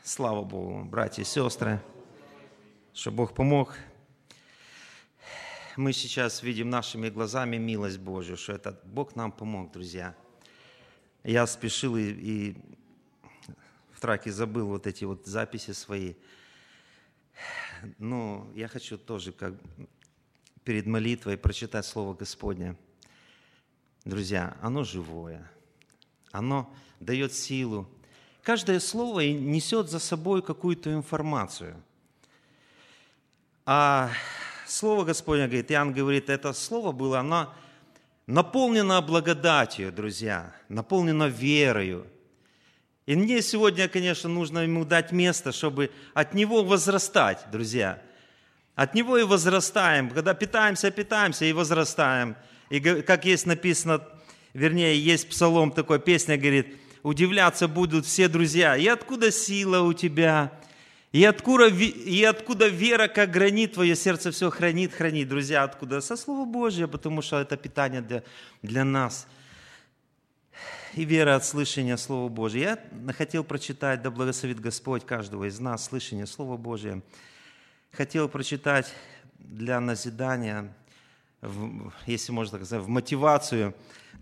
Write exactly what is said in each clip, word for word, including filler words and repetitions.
Слава Богу, братья и сестры, что Бог помог. Мы сейчас видим нашими глазами милость Божью, что этот Бог нам помог, друзья. Я спешил и, и в траке забыл вот эти вот записи свои. Но я хочу тоже как перед молитвой прочитать Слово Господне. Друзья, оно живое, оно дает силу. Каждое слово несет за собой какую-то информацию. А Слово Господне говорит, Иоанн говорит, это слово было, оно наполнено благодатью, друзья, наполнено верою. И мне сегодня, конечно, нужно ему дать место, чтобы от него возрастать, друзья. От него и возрастаем. Когда питаемся, питаемся и возрастаем. И как есть написано, вернее, есть псалом такой, песня говорит, удивляться будут все друзья. И откуда сила у тебя? И откуда, и откуда вера, как гранит, твое сердце все хранит, хранит. Друзья, откуда? Со Слова Божьего, потому что это питание для, для нас. И вера от слышания Слова Божьего. Я хотел прочитать, да благословит Господь каждого из нас, слышание Слова Божьего. Хотел прочитать для назидания, в, если можно так сказать, в мотивацию.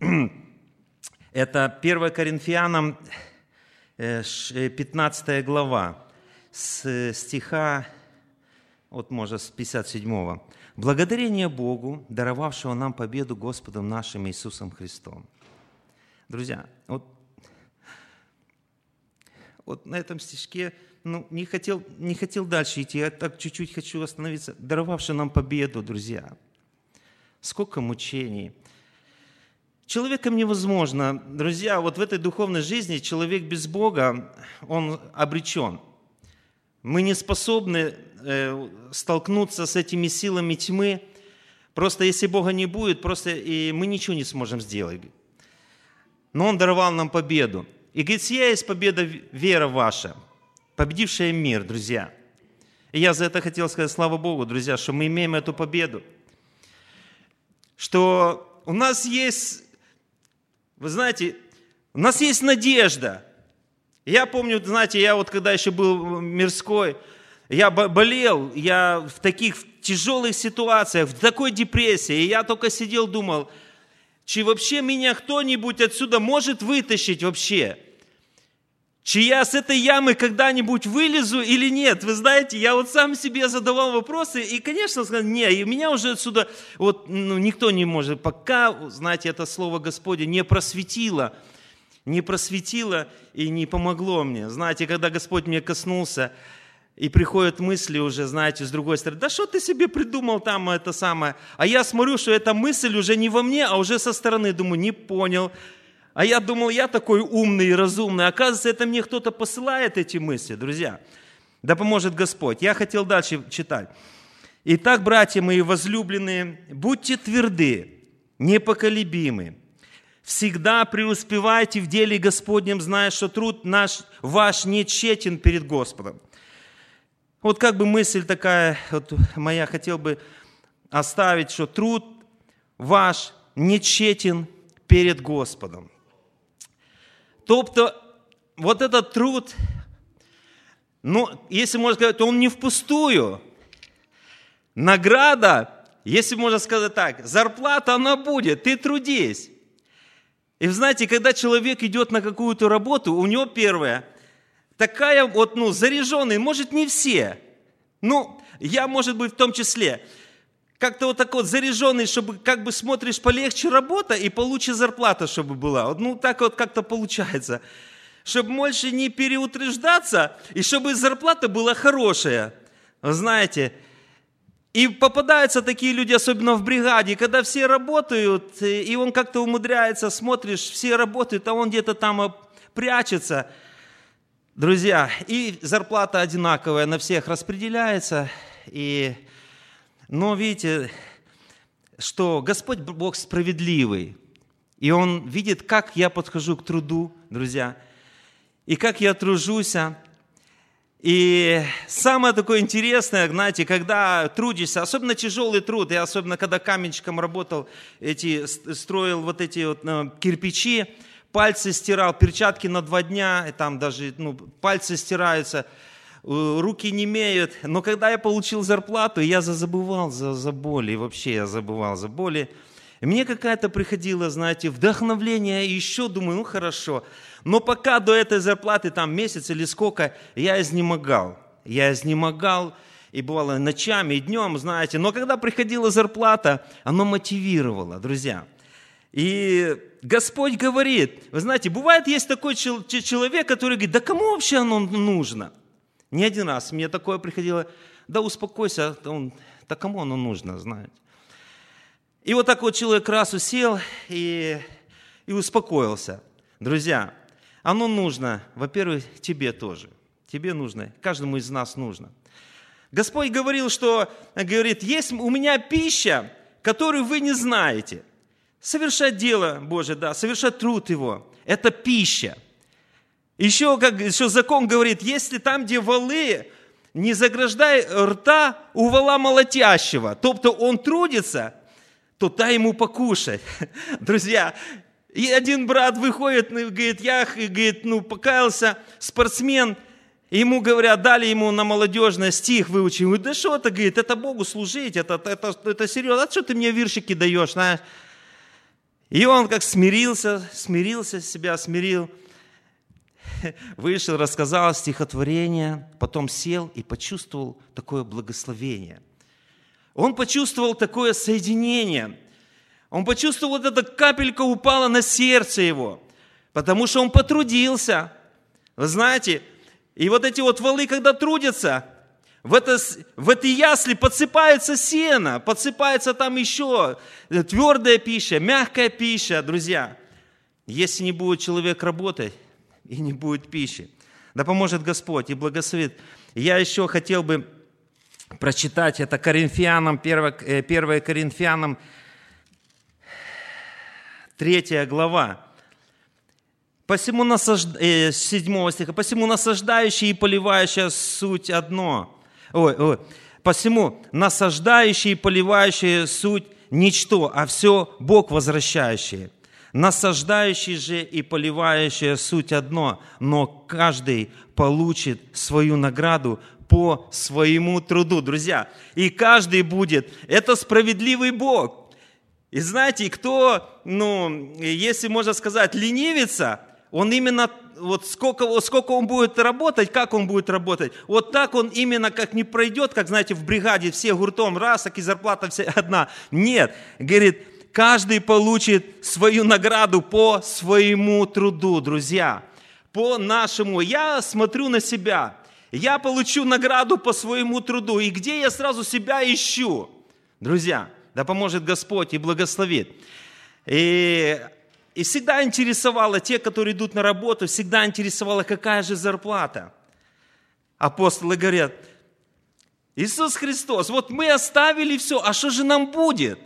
Это первое Коринфянам, пятнадцатая глава, с стиха, вот можно с пятьдесят седьмого. «Благодарение Богу, даровавшего нам победу Господом нашим Иисусом Христом». Друзья, вот, вот на этом стишке, ну, не хотел, не хотел дальше идти, я так чуть-чуть хочу остановиться. Даровавший нам победу, друзья. Сколько мучений. Человеком невозможно, друзья, вот в этой духовной жизни человек без Бога, он обречен. Мы не способны э, столкнуться с этими силами тьмы. Просто если Бога не будет, просто и мы ничего не сможем сделать. Но Он даровал нам победу. И говорит, сия есть победа вера ваша, победившая мир, друзья. И я за это хотел сказать, слава Богу, друзья, что мы имеем эту победу. Что у нас есть... Вы знаете, у нас есть надежда. Я помню, знаете, я вот когда еще был мирской, я болел, я в таких тяжелых ситуациях, в такой депрессии, и я только сидел, думал, чи вообще меня кто-нибудь отсюда может вытащить вообще? Чи я с этой ямы когда-нибудь вылезу или нет? Вы знаете, я вот сам себе задавал вопросы, и, конечно, сказал, не, и меня уже отсюда вот, ну, никто не может, пока, знаете, это слово Господне не просветило, не просветило и не помогло мне. Знаете, когда Господь меня коснулся, и приходят мысли уже, знаете, с другой стороны, да что ты себе придумал там это самое? А я смотрю, что эта мысль уже не во мне, а уже со стороны, думаю, не понял. А я думал, я такой умный и разумный. Оказывается, это мне кто-то посылает эти мысли, друзья. Да поможет Господь. Я хотел дальше читать. «Итак, братья мои возлюбленные, будьте тверды, непоколебимы. Всегда преуспевайте в деле Господнем, зная, что труд наш, ваш не тщетен перед Господом». Вот как бы мысль такая вот моя, хотел бы оставить, что труд ваш не тщетен перед Господом. Тобто, вот этот труд, ну, если можно сказать, то он не впустую. Награда, если можно сказать так, зарплата она будет, ты трудись. И вы знаете, когда человек идет на какую-то работу, у него первое, такая вот, ну, заряженный, может, не все, ну, я, может быть, в том числе, как-то вот так вот заряженный, чтобы как бы смотришь полегче работа и получше зарплата, чтобы была. Ну, так вот как-то получается. Чтобы больше не переутреждаться, и чтобы зарплата была хорошая. Вы знаете, и попадаются такие люди, особенно в бригаде, когда все работают, и он как-то умудряется, смотришь, все работают, а он где-то там прячется. Друзья, и зарплата одинаковая на всех распределяется, и... Но видите, что Господь Бог справедливый, и Он видит, как я подхожу к труду, друзья, и как я тружусь. И самое такое интересное, знаете, когда трудишься, особенно тяжелый труд, я особенно когда каменщиком работал, эти, строил вот эти вот, ну, кирпичи, пальцы стирал, перчатки на два дня, и там даже ну, пальцы стираются, руки немеют. Но когда я получил зарплату, я забывал за, за боли, и вообще я забывал за боли. И мне какая-то приходила, знаете, вдохновление, и еще думаю, ну хорошо. Но пока до этой зарплаты, там месяц или сколько, я изнемогал. Я изнемогал, и бывало ночами, и днем, знаете. Но когда приходила зарплата, оно мотивировало, друзья. И Господь говорит, вы знаете, бывает, есть такой человек, который говорит, да кому вообще оно нужно? Не один раз мне такое приходило, да успокойся, он, да кому оно нужно, знаете. И вот так вот человек раз усел и, и успокоился. Друзья, оно нужно, во-первых, тебе тоже. Тебе нужно, каждому из нас нужно. Господь говорил, что, говорит, есть у меня пища, которую вы не знаете. Совершать дело Божие, да, совершать труд Его. Это пища. Еще, как еще закон говорит, если там, где валы, не заграждай рта у вала молотящего. Тобто он трудится, то дай ему покушать. Друзья, и один брат выходит, говорит, я говорит, ну, покаялся, спортсмен, и ему говорят, дали ему на молодежное стих выучить. Он говорит, да что это, говорит, это Богу служить, это, это, это серьезно, а что ты мне виршики даешь, знаешь? И он как смирился, смирился, себя смирил, вышел, рассказал стихотворение, потом сел и почувствовал такое благословение. Он почувствовал такое соединение. Он почувствовал, вот эта капелька упала на сердце его, потому что он потрудился. Вы знаете, и вот эти вот валы, когда трудятся, в, это, в этой ясли подсыпается сено, подсыпается там еще твердая пища, мягкая пища, друзья. Если не будет человек работать, и не будет пищи. Да поможет Господь и благословит. Я еще хотел бы прочитать, это Коринфянам, первое Коринфянам, третья глава. Посему насажд... э, седьмого стиха. Посему насаждающий и поливающая суть одно. Ой, ой. Посему насаждающий и поливающая суть ничто, а все Бог возвращающий. Насаждающий же и поливающий суть одно, но каждый получит свою награду по своему труду, друзья. И каждый будет. Это справедливый Бог. И знаете, кто, ну, если можно сказать, ленивится, он именно, вот сколько, сколько он будет работать, как он будет работать, вот так он именно как не пройдет, как, знаете, в бригаде все гуртом, раз, так и зарплата вся одна. Нет, говорит, каждый получит свою награду по своему труду, друзья, по нашему. Я смотрю на себя, я получу награду по своему труду. И где я сразу себя ищу? Друзья, да поможет Господь и благословит. И, и всегда интересовало, те, которые идут на работу, всегда интересовало, какая же зарплата. Апостолы говорят, Иисус Христос, вот мы оставили все, а что же нам будет?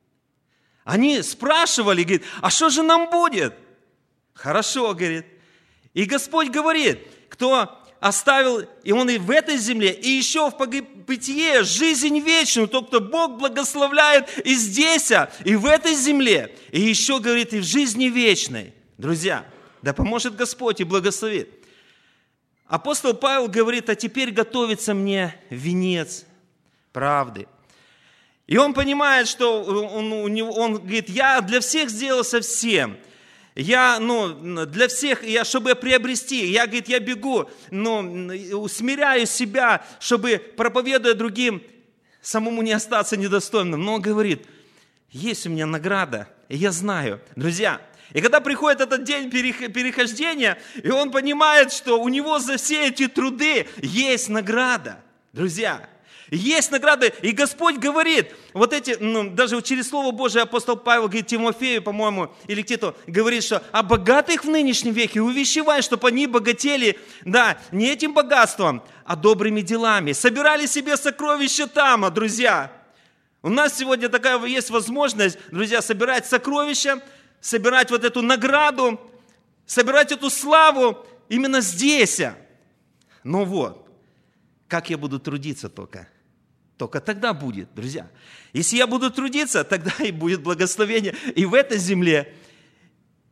Они спрашивали, говорит, а что же нам будет? Хорошо, говорит. И Господь говорит, кто оставил, и он и в этой земле, и еще в бытие жизнь вечную, то, кто Бог благословляет и здесь, и в этой земле, и еще, говорит, и в жизни вечной. Друзья, да поможет Господь и благословит. Апостол Павел говорит, а теперь готовится мне венец правды. И он понимает, что он, он, он говорит, я для всех сделал совсем. Я, ну, для всех, я, чтобы приобрести, я, говорит, я бегу, ну, усмиряю себя, чтобы, проповедуя другим, самому не остаться недостойным. Но он говорит, есть у меня награда, и я знаю. Друзья, и когда приходит этот день перехождения, и он понимает, что у него за все эти труды есть награда. Друзья, есть награды, и Господь говорит, вот эти, ну, даже через Слово Божие апостол Павел говорит Тимофею, по-моему, или где-то говорит, что о богатых в нынешнем веке увещевай, чтобы они богатели, да, не этим богатством, а добрыми делами. Собирали себе сокровища там, друзья. У нас сегодня такая есть возможность, друзья, собирать сокровища, собирать вот эту награду, собирать эту славу именно здесь. Ну вот, как я буду трудиться только? Только тогда будет, друзья. Если я буду трудиться, тогда и будет благословение и в этой земле,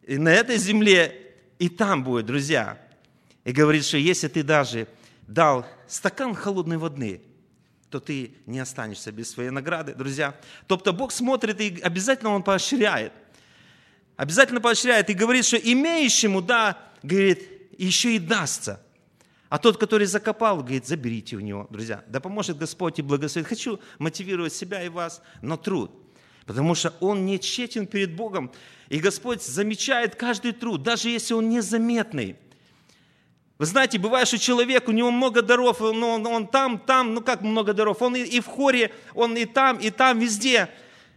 и на этой земле, и там будет, друзья. И говорит, что если ты даже дал стакан холодной воды, то ты не останешься без своей награды, друзья. Тобто Бог смотрит и обязательно Он поощряет. Обязательно поощряет и говорит, что имеющему, да, говорит, еще и дастся. А тот, который закопал, говорит, заберите у него, друзья. Да поможет Господь и благословит. Хочу мотивировать себя и вас на труд. Потому что он не тщетен перед Богом. И Господь замечает каждый труд, даже если он незаметный. Вы знаете, бывает, что человек, у него много даров, но он, он там, там, ну как много даров, он и, и в хоре, он и там, и там, везде.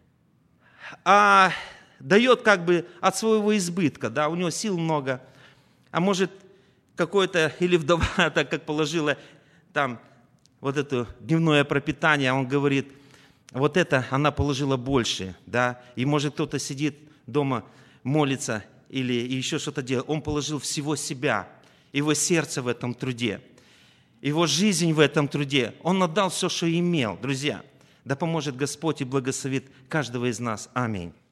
А дает как бы от своего избытка, да, у него сил много. А может, какой-то, или вдова, так как положила там вот это дневное пропитание, он говорит, вот это она положила больше, да, и может кто-то сидит дома, молится или еще что-то делает, он положил всего себя, его сердце в этом труде, его жизнь в этом труде, он отдал все, что имел, друзья. Да поможет Господь и благословит каждого из нас. Аминь.